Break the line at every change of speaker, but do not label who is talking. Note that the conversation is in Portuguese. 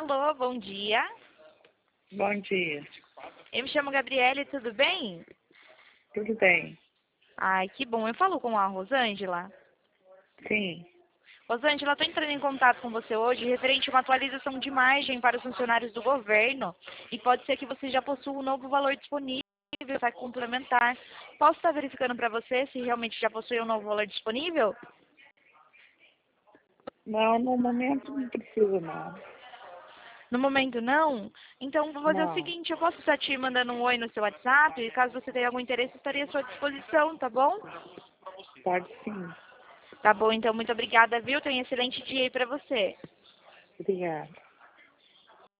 Alô, bom dia.
Bom dia.
Eu me chamo Gabriele, tudo bem?
Tudo bem?
Ai, que bom. Eu falo com a Rosângela.
Sim.
Rosângela, estou entrando em contato com você hoje referente a uma atualização de margem para os funcionários do governo. E pode ser que você já possua um novo valor disponível para complementar. Posso estar verificando para você se realmente já possui um novo valor disponível?
Não, no momento não precisa não.
No momento não? Então vou fazer o
Não.
seguinte, eu posso estar te mandando um oi no seu WhatsApp e caso você tenha algum interesse, estaria à sua disposição, tá bom?
Pode sim.
Tá bom, então muito obrigada, viu? Tenha um excelente dia aí pra você.
Obrigada.